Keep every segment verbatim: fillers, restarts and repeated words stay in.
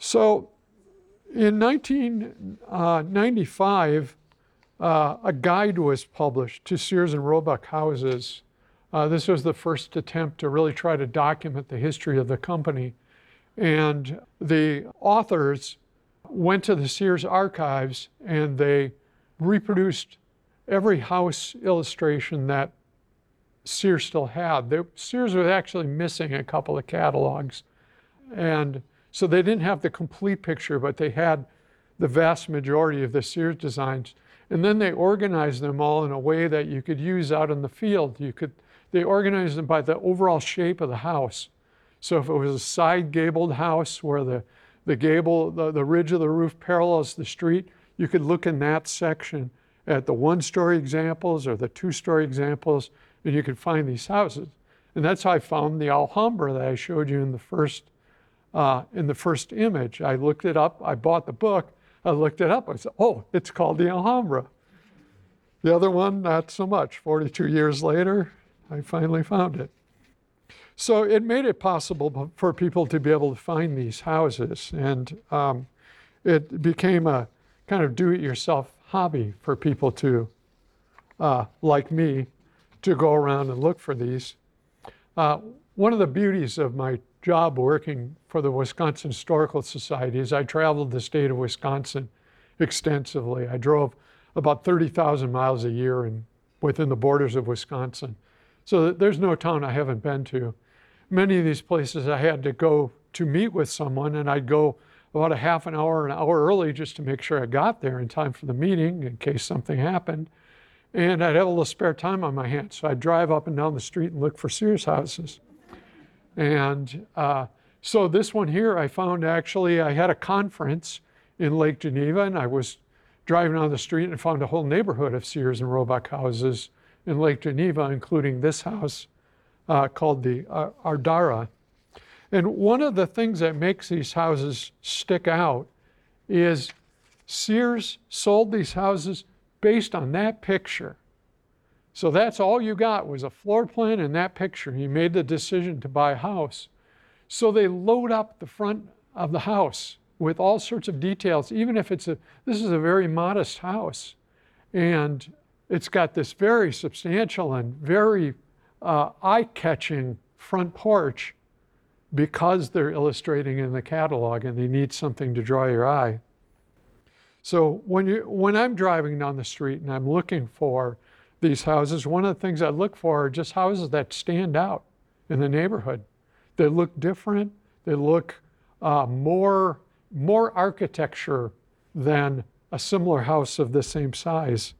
So in nineteen ninety-five, uh, a guide was published to Sears and Roebuck houses. Uh, this was the first attempt to really try to document the history of the company. And the authors went to the Sears archives and they reproduced every house illustration that Sears still had. They, Sears was actually missing a couple of catalogs. And so they didn't have the complete picture, but they had the vast majority of the Sears designs. And then they organized them all in a way that you could use out in the field. You could, they organized them by the overall shape of the house. So if it was a side gabled house where the, the gable, the, the ridge of the roof parallels the street, you could look in that section at the one-story examples or the two-story examples, and you could find these houses. And that's how I found the Alhambra that I showed you in the first, uh, in the first image. I looked it up, I bought the book, I looked it up, I said, oh, it's called the Alhambra. The other one, not so much. forty-two years later, I finally found it. So it made it possible for people to be able to find these houses. And um, it became a kind of do-it-yourself hobby for people to, uh, like me, to go around and look for these. Uh, one of the beauties of my job working for the Wisconsin Historical Society is I traveled the state of Wisconsin extensively. I drove about thirty thousand miles a year in, within the borders of Wisconsin. So there's no town I haven't been to. Many of these places I had to go to meet with someone, and I'd go about a half an hour, an hour early just to make sure I got there in time for the meeting in case something happened. And I'd have a little spare time on my hands. So I'd drive up and down the street and look for Sears houses. And uh, so this one here, I found actually, I had a conference in Lake Geneva, and I was driving down the street and found a whole neighborhood of Sears and Roebuck houses in Lake Geneva, including this house uh, called the uh, Ardara. And one of the things that makes these houses stick out is Sears sold these houses based on that picture. So that's all you got was a floor plan and that picture. You made the decision to buy a house. So they load up the front of the house with all sorts of details, even if it's a, this is a very modest house. And it's got this very substantial and very uh, eye-catching front porch because they're illustrating in the catalog and they need something to draw your eye. So when, you, when I'm driving down the street and I'm looking for these houses, one of the things I look for are just houses that stand out in the neighborhood. They look different, they look uh, more, more architecture than a similar house of the same size.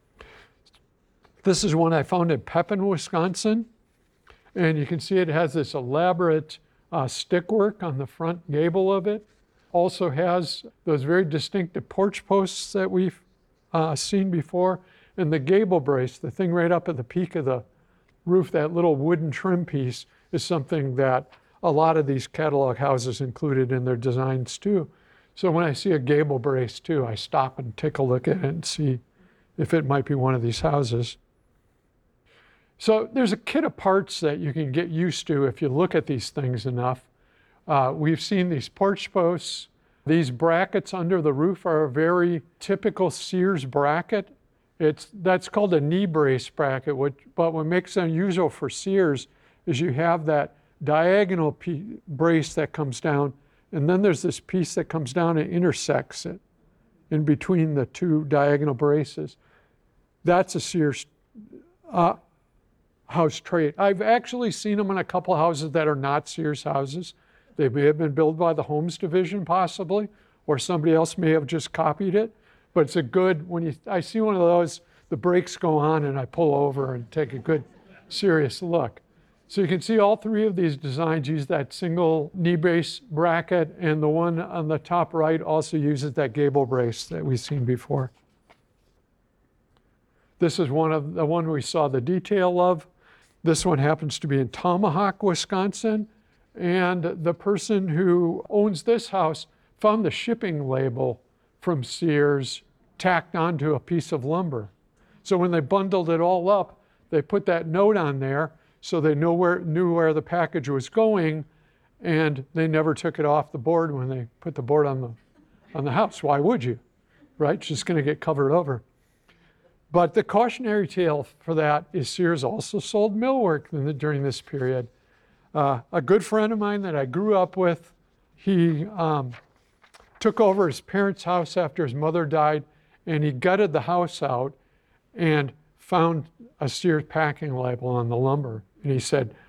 This is one I found in Pepin, Wisconsin. And you can see it has this elaborate uh, stickwork on the front gable of it. Also has those very distinctive porch posts that we've uh, seen before. And the gable brace, the thing right up at the peak of the roof, that little wooden trim piece, is something that a lot of these catalog houses included in their designs too. So when I see a gable brace too, I stop and take a look at it and see if it might be one of these houses. So there's a kit of parts that you can get used to if you look at these things enough. Uh, we've seen these porch posts. These brackets under the roof are a very typical Sears bracket. It's, that's called a knee brace bracket, which, but what makes it unusual for Sears is you have that diagonal piece, brace that comes down, and then there's this piece that comes down and intersects it in between the two diagonal braces. That's a Sears uh, house trait. I've actually seen them in a couple of houses that are not Sears houses. They may have been built by the Homes Division possibly, or somebody else may have just copied it. But it's a good, when you, I see one of those, the brakes go on and I pull over and take a good, serious look. So you can see all three of these designs use that single knee brace bracket, and the one on the top right also uses that gable brace that we've seen before. This is one of the one we saw the detail of. This one happens to be in Tomahawk, Wisconsin. And the person who owns this house found the shipping label from Sears tacked onto a piece of lumber. So when they bundled it all up, they put that note on there so they know where, knew where the package was going, and they never took it off the board when they put the board on the, on the house. Why would you, right? It's just going to get covered over. But the cautionary tale for that is Sears also sold millwork during this period. Uh, a good friend of mine that I grew up with, he um, took over his parents' house after his mother died, and he gutted the house out and found a Sears packing label on the lumber. And he said,